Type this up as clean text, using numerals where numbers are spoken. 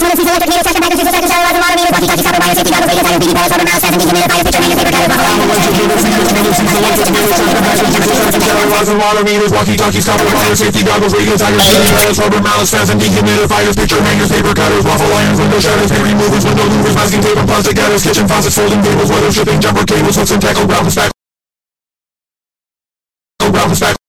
Water meters, walkie-talkies, copper wires, safety goggles, legal tigers, shooting rubber mallets, fans, and dehumidifiers, picture hangers, paper cutters, waffle irons, window shutters, paint removers, window louvers, masking tape and plastic gutters, kitchen faucets, folding tables, weather shipping, jumper cables, hooks and tackle, ground and spackle.